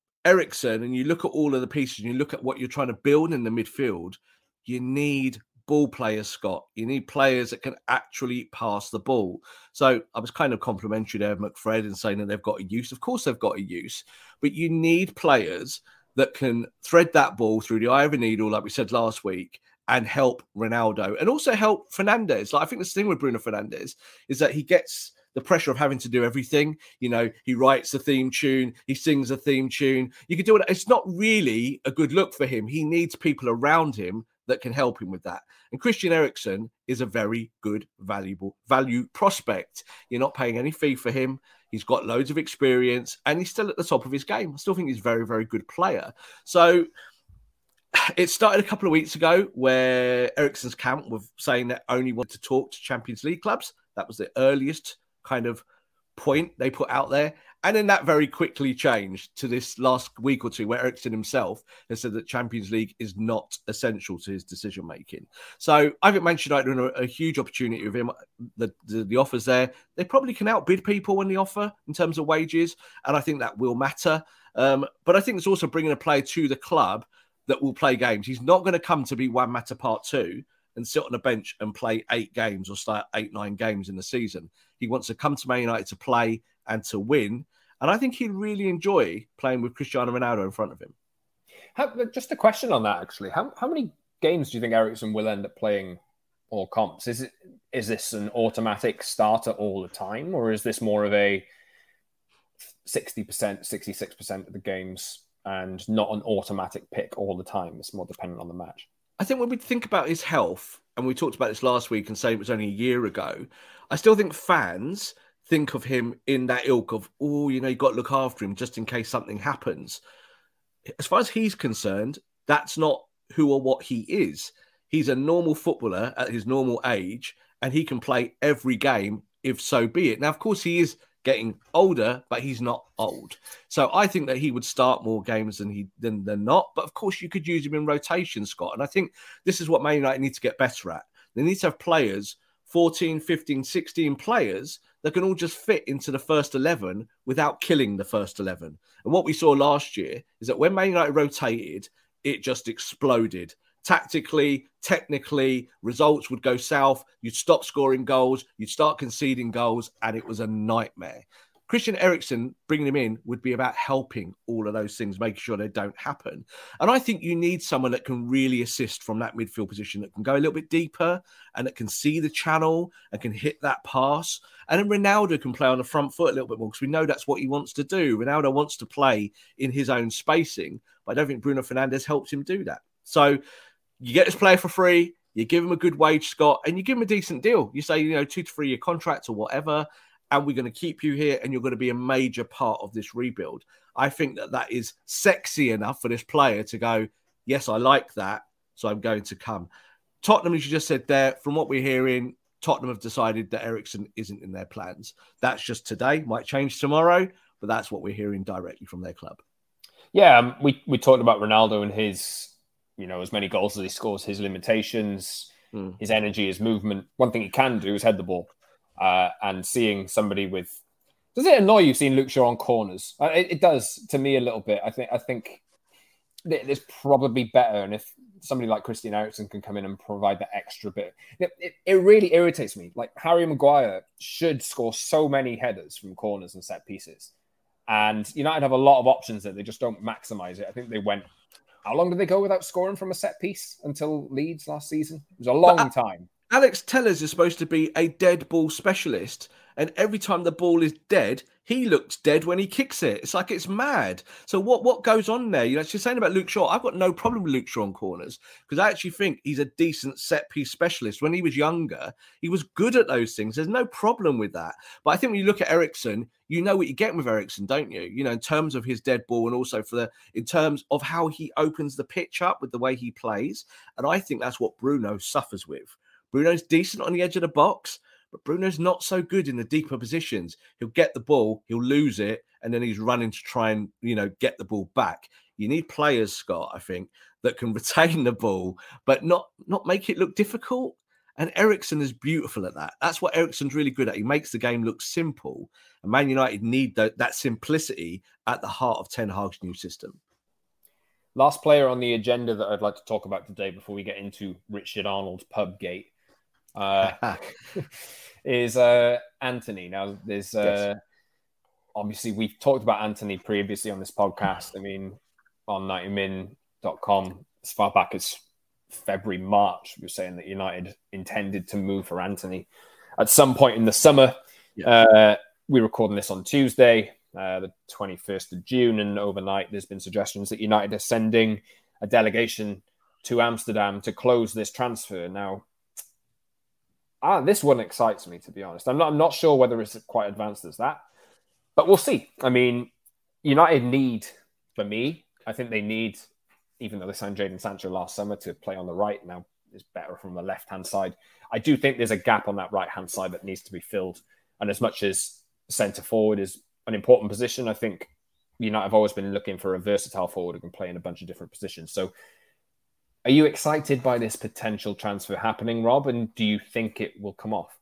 Eriksen, and you look at all of the pieces, and you look at what you're trying to build in the midfield, you need ball players, Scott. You need players that can actually pass the ball. So I was kind of complimentary there of McFred and saying that they've got a use. Of course they've got a use, but you need players that can thread that ball through the eye of a needle, like we said last week, and help Ronaldo and also help Fernandes. Like, I think the thing with Bruno Fernandes is that he gets the pressure of having to do everything. You know, he writes the theme tune, he sings a theme tune. You can do it. It's not really a good look for him. He needs people around him that can help him with that. And Christian Eriksen is a very good, value prospect. You're not paying any fee for him. He's got loads of experience and he's still at the top of his game. I still think he's a very, very good player. So it started a couple of weeks ago where Eriksen's camp was saying that only wanted to talk to Champions League clubs. That was the earliest kind of point they put out there. And then that very quickly changed to this last week or two where Eriksen himself has said that Champions League is not essential to his decision-making. So I think Manchester United are a huge opportunity with him. The offers there, they probably can outbid people when they offer in terms of wages. And I think that will matter. But I think it's also bringing a player to the club that will play games. He's not going to come to be Juan Mata Part 2 and sit on a bench and play 8 games or start 8-9 games in the season. He wants to come to Man United to play and to win. And I think he'd really enjoy playing with Cristiano Ronaldo in front of him. Just a question on that, actually. How many games do you think Eriksen will end up playing all comps? Is this an automatic starter all the time? Or is this more of a 60%, 66% of the games and not an automatic pick all the time? It's more dependent on the match. I think when we think about his health, and we talked about this last week and saying it was only a year ago, I still think fans think of him in that ilk of, oh, you know, you've got to look after him just in case something happens. As far as he's concerned, that's not who or what he is. He's a normal footballer at his normal age, and he can play every game if so be it. Now, of course, he is getting older, but he's not old. So I think that he would start more games than not. But of course, you could use him in rotation, Scott. And I think this is what Man United need to get better at. They need to have players, 14, 15, 16 players that can all just fit into the first 11 without killing the first 11. And what we saw last year is that when Man United rotated, it just exploded. Tactically, technically, results would go south. You'd stop scoring goals. You'd start conceding goals, and it was a nightmare. Christian Eriksen, bringing him in, would be about helping all of those things, making sure they don't happen. And I think you need someone that can really assist from that midfield position, that can go a little bit deeper and that can see the channel and can hit that pass. And then Ronaldo can play on the front foot a little bit more because we know that's what he wants to do. Ronaldo wants to play in his own spacing, but I don't think Bruno Fernandes helps him do that. So you get this player for free, you give him a good wage, Scott, and you give him a decent deal. You say, 2 to 3 year contract or whatever, and we're going to keep you here and you're going to be a major part of this rebuild. I think that is sexy enough for this player to go, yes, I like that, so I'm going to come. Tottenham, as you just said there, from what we're hearing, Tottenham have decided that Eriksen isn't in their plans. That's just today, might change tomorrow, but that's what we're hearing directly from their club. Yeah, we talked about Ronaldo and his, as many goals as he scores, his limitations, his energy, his movement. One thing he can do is head the ball. And seeing somebody with... Does it annoy you seeing Luke Shaw on corners? It does, to me, a little bit. I think it's probably better. And if somebody like Christian Eriksen can come in and provide that extra bit, it really irritates me. Like, Harry Maguire should score so many headers from corners and set pieces. And United have a lot of options that they just don't maximize it. I think they went... How long did they go without scoring from a set piece until Leeds last season? It was a long time. Alex Tellers is supposed to be a dead ball specialist. And every time the ball is dead, he looks dead when he kicks it. It's like it's mad. So what goes on there? She's saying about Luke Shaw. I've got no problem with Luke Shaw on corners because I actually think he's a decent set piece specialist. When he was younger, he was good at those things. There's no problem with that. But I think when you look at Eriksen, you know what you're getting with Eriksen, don't you? In terms of his dead ball and also in terms of how he opens the pitch up with the way he plays. And I think that's what Bruno suffers with. Bruno's decent on the edge of the box, but Bruno's not so good in the deeper positions. He'll get the ball, he'll lose it, and then he's running to try and, get the ball back. You need players, Scott, I think, that can retain the ball, but not make it look difficult. And Eriksen is beautiful at that. That's what Eriksen's really good at. He makes the game look simple. And Man United need that simplicity at the heart of Ten Hag's new system. Last player on the agenda that I'd like to talk about today before we get into Richard Arnold Pubgate is Antony. Now, there's obviously we've talked about Antony previously on this podcast. I mean, on 90min.com, as far back as February, March, we were saying that United intended to move for Antony at some point in the summer. Yeah. We're recording this on Tuesday, the 21st of June, and overnight there's been suggestions that United are sending a delegation to Amsterdam to close this transfer. Now, this one excites me, to be honest. I'm not sure whether it's quite advanced as that, but we'll see. I mean, United need, for me, I think they need, even though they signed Jadon Sancho last summer to play on the right, now is better from the left-hand side. I do think there's a gap on that right-hand side that needs to be filled. And as much as centre-forward is an important position, I think United have always been looking for a versatile forward who can play in a bunch of different positions. So are you excited by this potential transfer happening, Rob? And do you think it will come off?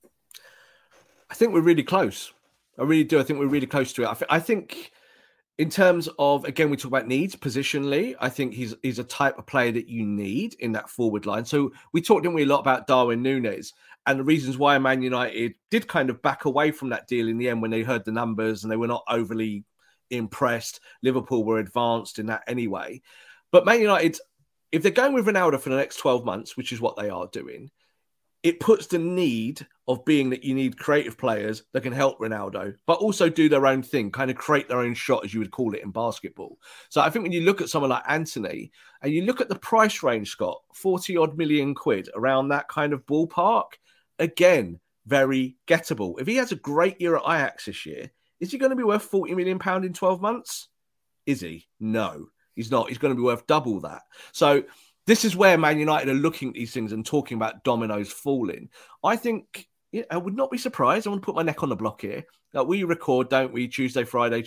I think we're really close. I really do. I think we're really close to it. I think in terms of, again, we talk about needs positionally. I think he's a type of player that you need in that forward line. So we talked, didn't we, a lot about Darwin Núñez and the reasons why Man United did kind of back away from that deal in the end when they heard the numbers and they were not overly impressed. Liverpool were advanced in that anyway. But Man United, if they're going with Ronaldo for the next 12 months, which is what they are doing, it puts the need of being that you need creative players that can help Ronaldo, but also do their own thing, kind of create their own shot, as you would call it in basketball. So I think when you look at someone like Antony and you look at the price range, Scott, 40 odd million quid, around that kind of ballpark, again, very gettable. If he has a great year at Ajax this year, is he going to be worth £40 million in 12 months? Is he? No, he's not. He's going to be worth double that. So this is where Man United are looking at these things and talking about dominoes falling. I think, I would not be surprised. I want to put my neck on the block here. Like we record, don't we? Tuesday, Friday.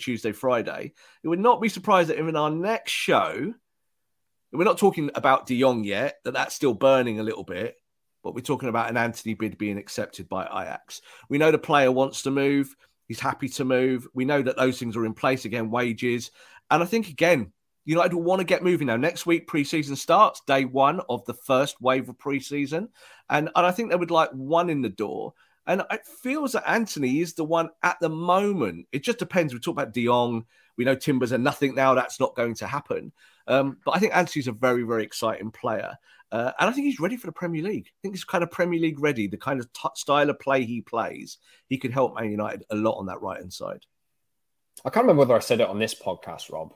It would not be surprised that in our next show, we're not talking about De Jong yet, that's still burning a little bit, but we're talking about an Antony bid being accepted by Ajax. We know the player wants to move. He's happy to move. We know that those things are in place, again, wages. And I think, again, United will want to get moving now. Next week, pre-season starts, day one of the first wave of pre-season. And I think they would like one in the door. And it feels that Antony is the one at the moment. It just depends. We talk about De Jong. We know Timbers are nothing now. That's not going to happen. But I think Antony's a very, very exciting player. And I think he's ready for the Premier League. I think he's kind of Premier League ready. The kind of style of play he plays, he could help Man United a lot on that right-hand side. I can't remember whether I said it on this podcast, Rob.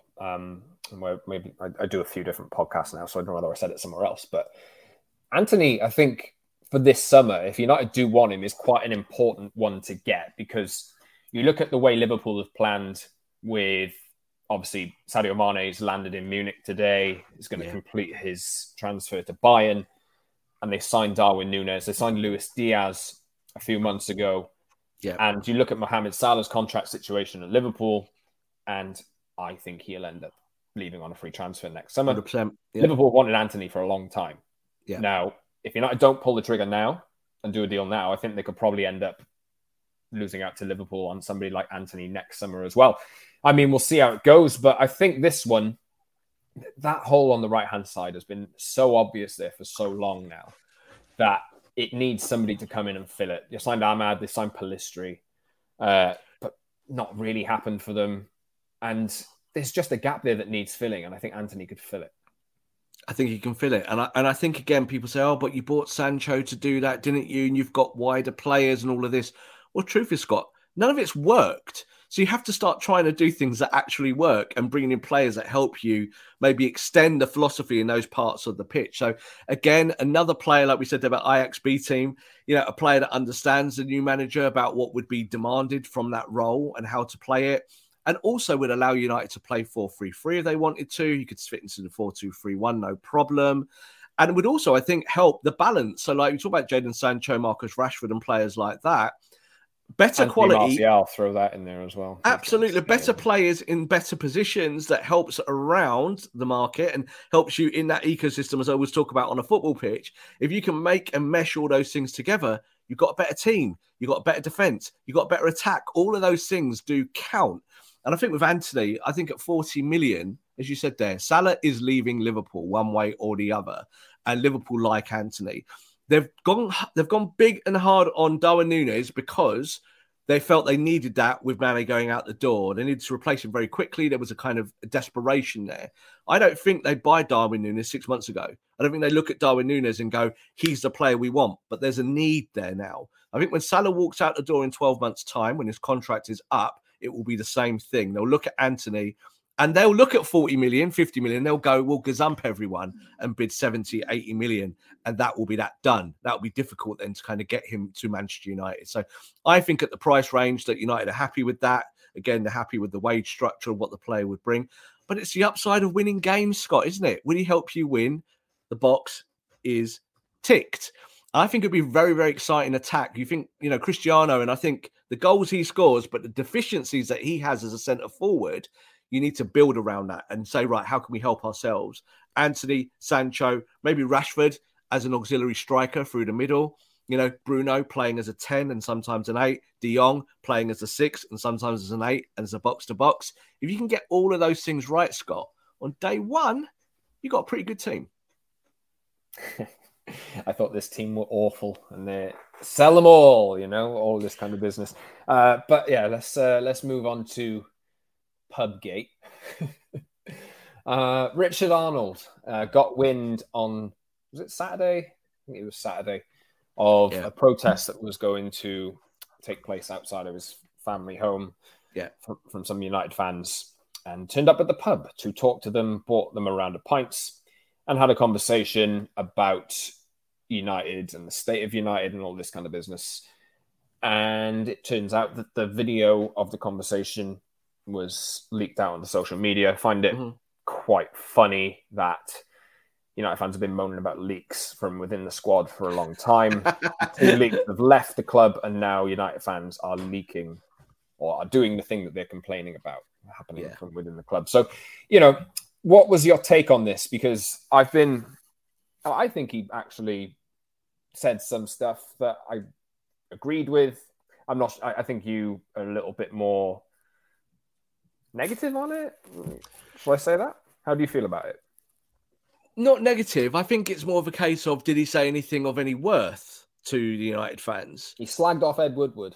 Maybe I do a few different podcasts now, so I don't know whether I said it somewhere else. But Antony, I think for this summer, if United do want him, is quite an important one to get, because you look at the way Liverpool have planned with, obviously, Sadio Mane's landed in Munich today. He's going to complete his transfer to Bayern. And they signed Darwin Núñez. They signed Luis Diaz a few months ago. Yeah. And you look at Mohamed Salah's contract situation at Liverpool, and I think he'll end up leaving on a free transfer next summer. 100%. Yeah. Liverpool wanted Antony for a long time. Yeah. Now, if United don't pull the trigger now and do a deal now, I think they could probably end up losing out to Liverpool on somebody like Antony next summer as well. I mean, we'll see how it goes, but I think this one, that hole on the right-hand side has been so obvious there for so long now that it needs somebody to come in and fill it. They signed Ahmad, they signed Pellistri, but not really happened for them. And there's just a gap there that needs filling, and I think Antony could fill it. I think he can fill it. And I think, again, people say, oh, but you bought Sancho to do that, didn't you? And you've got wider players and all of this. Well, truth is, Scott, none of it's worked. So you have to start trying to do things that actually work and bringing in players that help you maybe extend the philosophy in those parts of the pitch. So again, another player, like we said about Ajax B team, a player that understands the new manager about what would be demanded from that role and how to play it. And also would allow United to play 4-3-3 if they wanted to. You could fit into the 4-2-3-1, no problem. And it would also, I think, help the balance. So like you talk about Jadon Sancho, Marcus Rashford and players like that. Better Anthony quality. Martial, throw that in there as well. Absolutely. Better players in better positions that helps around the market and helps you in that ecosystem, as I always talk about on a football pitch. If you can make and mesh all those things together, you've got a better team. You've got a better defense. You've got a better attack. All of those things do count. And I think with Antony, I think at 40 million, as you said there, Salah is leaving Liverpool one way or the other. And Liverpool like Antony. They've gone big and hard on Darwin Núñez because they felt they needed that with Mane going out the door. They needed to replace him very quickly. There was a kind of desperation there. I don't think they'd buy Darwin Núñez 6 months ago. I don't think they look at Darwin Núñez and go, he's the player we want. But there's a need there now. I think when Salah walks out the door in 12 months' time, when his contract is up, it will be the same thing. They'll look at Antony and they'll look at 40 million, 50 million. They'll go, we'll gazump everyone and bid 70, 80 million. And that will be that done. That will be difficult then to kind of get him to Manchester United. So I think at the price range that United are happy with that. Again, they're happy with the wage structure of what the player would bring. But it's the upside of winning games, Scott, isn't it? Will he help you win? The box is ticked. I think it'd be very, very exciting attack. You think, Cristiano, and I think the goals he scores, but the deficiencies that he has as a centre forward, you need to build around that and say, right, how can we help ourselves? Antony, Sancho, maybe Rashford as an auxiliary striker through the middle. Bruno playing as a 10 and sometimes an 8. De Jong playing as a 6 and sometimes as an 8 and as a box-to-box. If you can get all of those things right, Scott, on day one, you've got a pretty good team. I thought this team were awful and they sell them all, all this kind of business. But yeah, let's move on to Pubgate. Richard Arnold got wind on, was it Saturday? I think it was Saturday, of a protest that was going to take place outside of his family home from some United fans, and turned up at the pub to talk to them, bought them a round of pints, and had a conversation about United and the state of United and all this kind of business. And it turns out that the video of the conversation was leaked out on the social media. I find it quite funny that United fans have been moaning about leaks from within the squad for a long time. 2 leaks have left the club, and now United fans are leaking or are doing the thing that they're complaining about happening from within the club. So, what was your take on this? Because I think he actually said some stuff that I agreed with. I think you are a little bit more negative on it. Shall I say that? How do you feel about it? Not negative. I think it's more of a case of, did he say anything of any worth to the United fans? He slagged off Ed Woodward.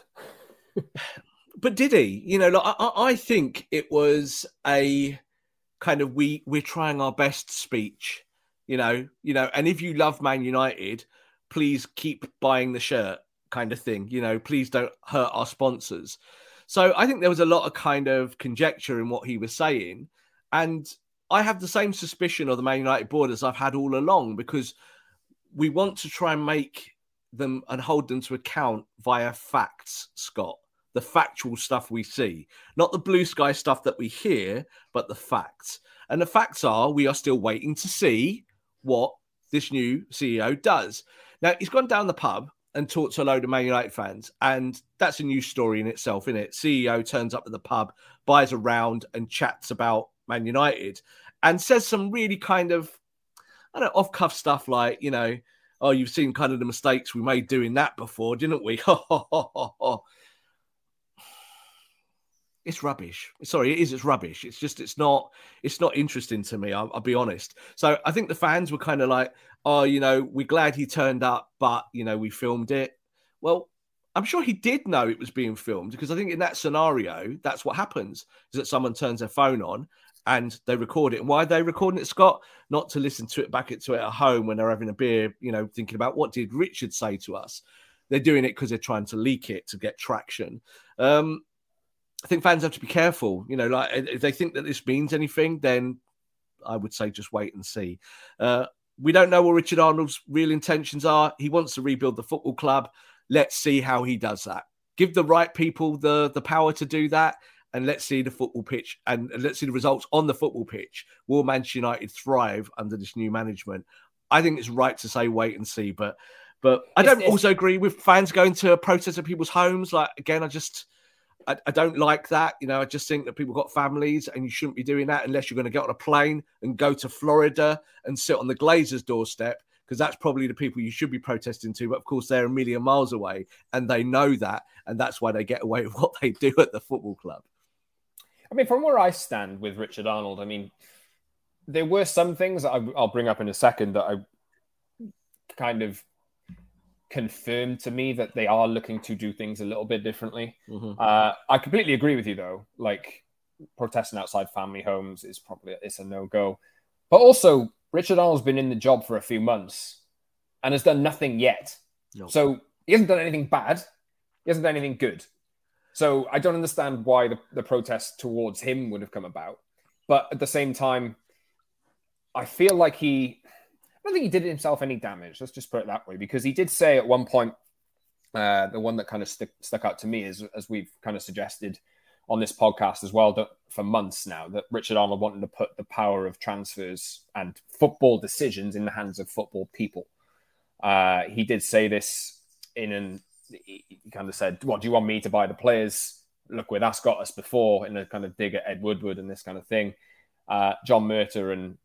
But did he? I think it was a kind of we're trying our best speech, and if you love Man United, please keep buying the shirt kind of thing, please don't hurt our sponsors. So I think there was a lot of kind of conjecture in what he was saying. And I have the same suspicion of the Man United board as I've had all along, because we want to try and make them and hold them to account via facts, Scott. The factual stuff we see, not the blue sky stuff that we hear, but the facts. And the facts are, we are still waiting to see what this new CEO does. Now, he's gone down the pub and talked to a load of Man United fans, and that's a new story in itself, isn't it? CEO turns up at the pub, buys a round and chats about Man United and says some really kind of, off-cuff stuff like, oh, you've seen kind of the mistakes we made doing that before, didn't we? It's rubbish. Sorry, it is. It's rubbish. It's just, it's not interesting to me. I'll be honest. So I think the fans were kind of like, oh, we're glad he turned up, but, we filmed it. Well, I'm sure he did know it was being filmed, because I think in that scenario, that's what happens, is that someone turns their phone on and they record it. And why are they recording it, Scott? Not to listen to it back to it at home when they're having a beer, thinking about what did Richard say to us. They're doing it because they're trying to leak it to get traction. I think fans have to be careful. If they think that this means anything, then I would say just wait and see. We don't know what Richard Arnold's real intentions are. He wants to rebuild the football club. Let's see how he does that. Give the right people the power to do that, and let's see the football pitch and let's see the results on the football pitch. Will Manchester United thrive under this new management? I think it's right to say wait and see, but I don't also agree with fans going to protest at people's homes. Like, again, I don't like that. I just think that people got families and you shouldn't be doing that unless you're going to get on a plane and go to Florida and sit on the Glazers' doorstep, because that's probably the people you should be protesting to. But of course, they're a million miles away and they know that. And that's why they get away with what they do at the football club. I mean, from where I stand with Richard Arnold, I mean, there were some things that I'll bring up in a second that I kind of confirmed to me that they are looking to do things a little bit differently. I completely agree with you, though. Like, protesting outside family homes is it's a no-go. But also, Richard Arnold's been in the job for a few months and has done nothing yet. No. So he hasn't done anything bad. He hasn't done anything good. So I don't understand why the protests towards him would have come about. But at the same time, I feel like I don't think he did himself any damage. Let's just put it that way. Because he did say at one point, the one that kind of stuck out to me is, as we've kind of suggested on this podcast as well, that for months now, that Richard Arnold wanted to put the power of transfers and football decisions in the hands of football people. He did say this he kind of said, "What, do you want me to buy the players? Look where that's got us before," in a kind of dig at Ed Woodward and this kind of thing. John Murter and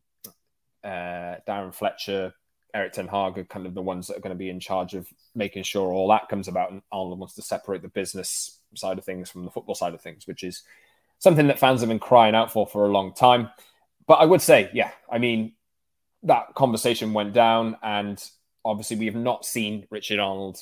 Darren Fletcher, Eric Ten Hag are kind of the ones that are going to be in charge of making sure all that comes about. And Arnold wants to separate the business side of things from the football side of things, which is something that fans have been crying out for a long time. But I would say, yeah, I mean, that conversation went down, and obviously we have not seen Richard Arnold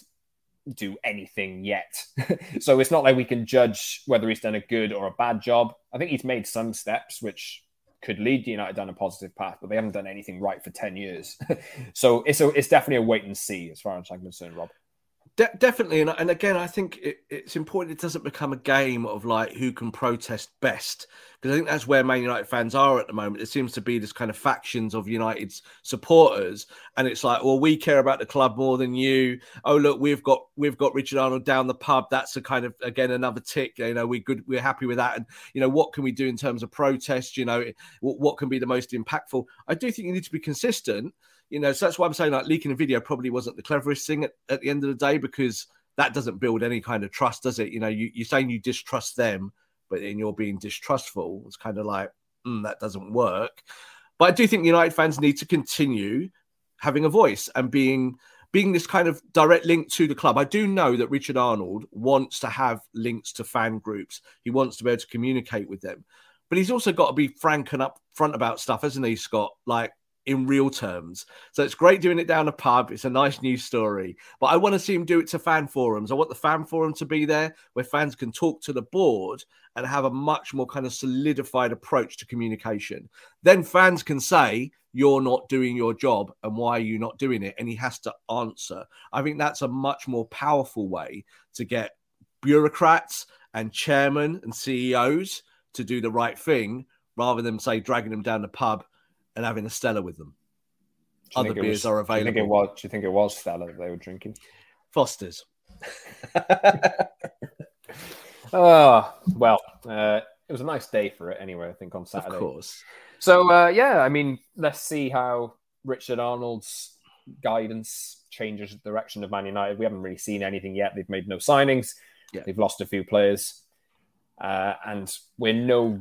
do anything yet. So it's not like we can judge whether he's done a good or a bad job. I think he's made some steps which could lead United down a positive path, but they haven't done anything right for 10 years. So it's definitely a wait and see as far as I'm concerned, Rob. Definitely. And again, I think it's important it doesn't become a game of like who can protest best. Because I think that's where Man United fans are at the moment. It seems to be this kind of factions of United's supporters. And it's like, well, we care about the club more than you. Oh, look, we've got Richard Arnold down the pub. That's a kind of, again, another tick. You know, we're happy with that. And, you know, what can we do in terms of protest? You know, what can be the most impactful? I do think you need to be consistent. You know, so that's why I'm saying like leaking a video probably wasn't the cleverest thing at the end of the day, because that doesn't build any kind of trust, does it? You know, you're saying you distrust them, but then you're being distrustful. It's kind of like, that doesn't work. But I do think United fans need to continue having a voice and being this kind of direct link to the club. I do know that Richard Arnold wants to have links to fan groups. He wants to be able to communicate with them. But he's also got to be frank and upfront about stuff, hasn't he, Scott? Like, in real terms. So it's great doing it down a pub. It's a nice news story. But I want to see him do it to fan forums. I want the fan forum to be there where fans can talk to the board and have a much more kind of solidified approach to communication. Then fans can say, you're not doing your job and why are you not doing it? And he has to answer. I think that's a much more powerful way to get bureaucrats and chairmen and CEOs to do the right thing rather than, say, dragging them down the pub and having a Stella with them. Other beers are available. Do you think it was Stella that they were drinking? Foster's. Well, it was a nice day for it anyway, I think, on Saturday. Of course. So, yeah, I mean, let's see how Richard Arnold's guidance changes the direction of Man United. We haven't really seen anything yet. They've made no signings. Yeah. They've lost a few players. And we're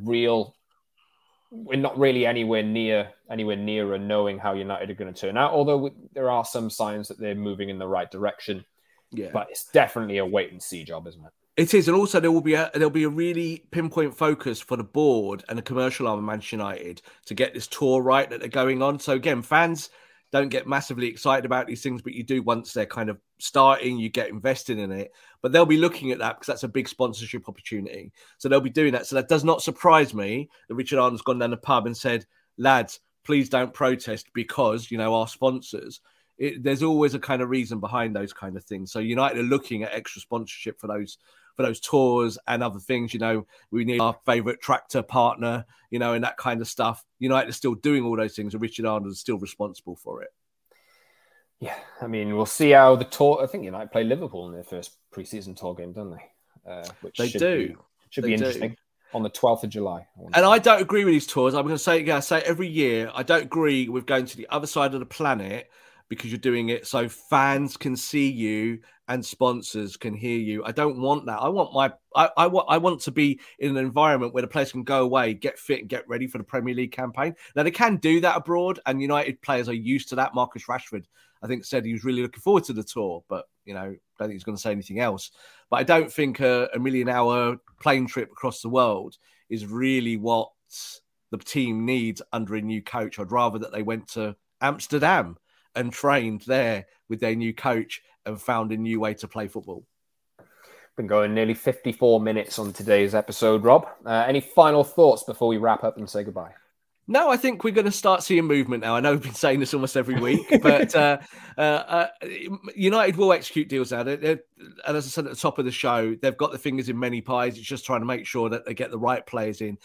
not really anywhere nearer knowing how United are going to turn out, although there are some signs that they're moving in the right direction. Yeah. But it's definitely a wait and see job, isn't it? It is. And also there'll be a really pinpoint focus for the board and the commercial arm of Manchester United to get this tour right that they're going on. So again, fans don't get massively excited about these things, but you do once they're kind of starting, you get invested in it. But they'll be looking at that because that's a big sponsorship opportunity. So they'll be doing that. So that does not surprise me that Richard Arnold's gone down the pub and said, lads, please don't protest because, you know, our sponsors. There's always a kind of reason behind those kind of things. So United are looking at extra sponsorship for those tours and other things. You know, we need our favourite tractor partner, you know, and that kind of stuff. United are still doing all those things and Richard Arnold is still responsible for it. Yeah, I mean, we'll see how the tour... I think United play Liverpool in their first pre-season tour game, don't they? Which should be interesting. On the 12th of July. And I don't agree with these tours. I'm going to say it again. I say it every year. I don't agree with going to the other side of the planet because you're doing it so fans can see you and sponsors can hear you. I don't want that. I want to be in an environment where the players can go away, get fit and get ready for the Premier League campaign. Now, they can do that abroad, and United players are used to that. Marcus Rashford, I think, said he was really looking forward to the tour, but, you know, I don't think he's going to say anything else. But I don't think a million-hour plane trip across the world is really what the team needs under a new coach. I'd rather that they went to Amsterdam and trained there with their new coach and found a new way to play football. Been going nearly 54 minutes on today's episode, Rob. Any final thoughts before we wrap up and say goodbye? No, I think we're going to start seeing movement now. I know we've been saying this almost every week, but United will execute deals now. And as I said at the top of the show, they've got the fingers in many pies. It's just trying to make sure that they get the right players in.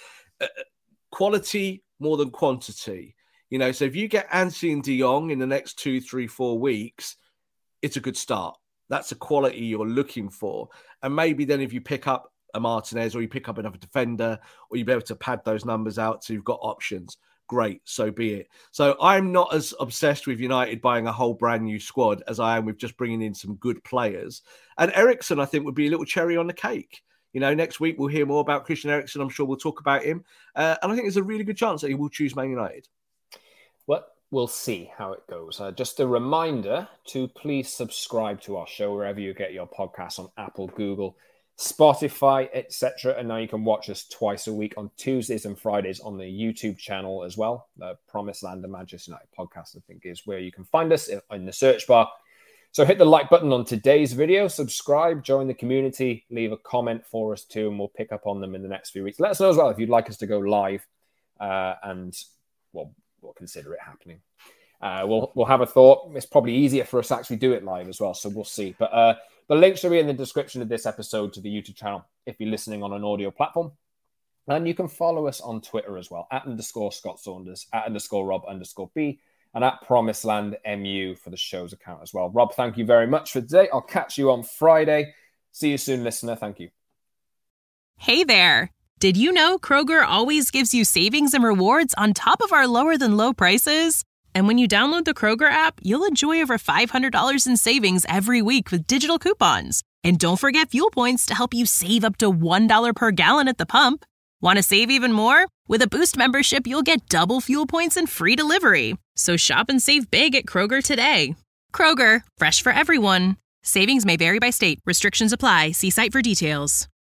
Quality more than quantity. So if you get Ansi and De Jong in the next 2, 3, 4 weeks, it's a good start. That's the quality you're looking for. And maybe then if you pick up a Martinez or you pick up another defender or you'll be able to pad those numbers out so you've got options. Great, so be it. So I'm not as obsessed with United buying a whole brand new squad as I am with just bringing in some good players. And Eriksen, I think, would be a little cherry on the cake. Next week we'll hear more about Christian Eriksen. I'm sure we'll talk about him. And I think there's a really good chance that he will choose Man United. Well, we'll see how it goes. Just a reminder to please subscribe to our show wherever you get your podcasts, on Apple, Google, Spotify, etc. And now you can watch us twice a week on Tuesdays and Fridays on the YouTube channel as well. The Promised Land and Manchester United podcast, I think, is where you can find us in the search bar. So hit the like button on today's video, subscribe, join the community, leave a comment for us too, and we'll pick up on them in the next few weeks. Let us know as well if you'd like us to go live, and we'll consider it happening. We'll have a thought. It's probably easier for us to actually do it live as well, so we'll see. But the links will be in the description of this episode to the YouTube channel if you're listening on an audio platform. And you can follow us on Twitter as well, @_Scott Saunders, @_Rob_B, and @PromisedLandMU for the show's account as well. Rob, thank you very much for today. I'll catch you on Friday. See you soon, listener. Thank you. Hey there. Did you know Kroger always gives you savings and rewards on top of our lower than low prices? And when you download the Kroger app, you'll enjoy over $500 in savings every week with digital coupons. And don't forget fuel points to help you save up to $1 per gallon at the pump. Want to save even more? With a Boost membership, you'll get double fuel points and free delivery. So shop and save big at Kroger today. Kroger, fresh for everyone. Savings may vary by state. Restrictions apply. See site for details.